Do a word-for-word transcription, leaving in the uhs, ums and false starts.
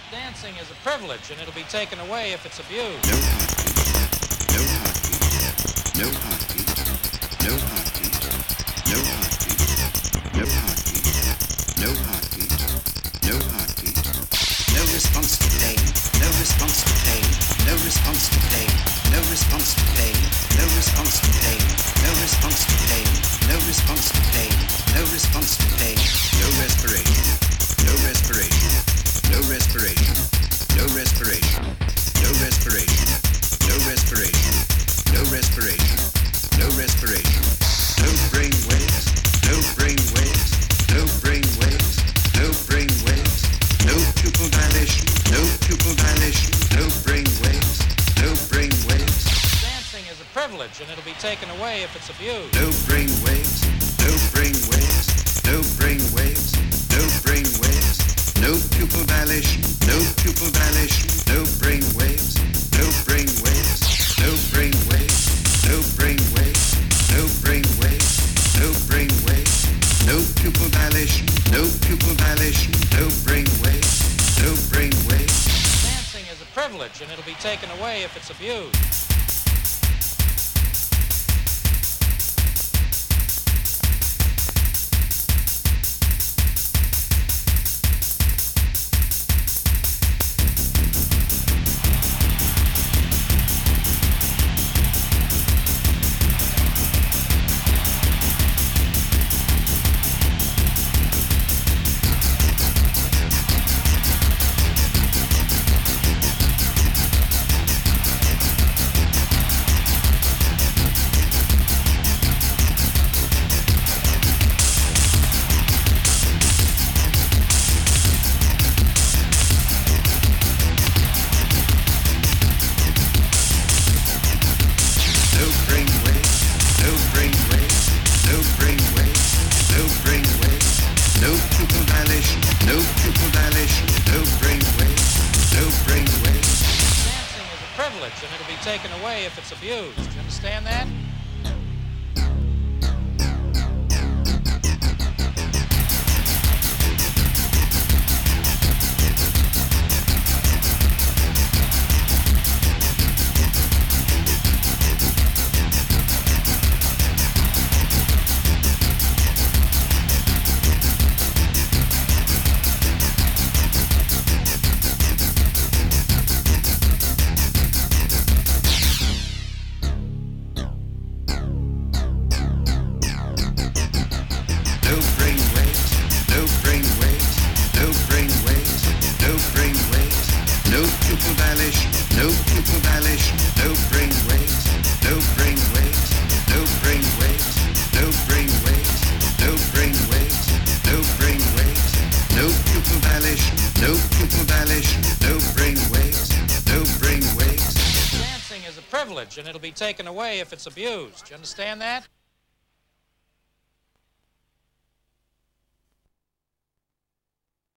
Dancing is a privilege, and it'll be taken away if it's abused. No heartbeat, no heartbeat, no heartbeat, no heartbeat, no heartbeat, no heartbeat, no heartbeat, no heartbeat, no response to pain, no response to pain, no response to pain, no response to pain, no response to pain, no response to pain, no response to pain, no response to pain, no respiration, no respiration, no respiration, no respiration, no respiration, no respiration, no respiration, no respiration, no brain waves, no brain waves, no brain waves, no brain waves, no pupil dilation, no pupil dilation, no brain waves, no brain waves. Dancing is a privilege, and it'll be taken away if it's abused. No brain waves, no brain waves, no brain waves, no brain waves, no pupil dilation, no pupil dilation, no brain waves, no brain waves, no brain waves, no brain waves, no brain waves, no brain waves, no pupil dilation, no pupil dilation, no brain waves, no brain waves. Dancing is a privilege, and it'll be taken away if it's abused. And it'll be taken away if it's abused. You understand that? And it'll be taken away if it's abused. You understand that?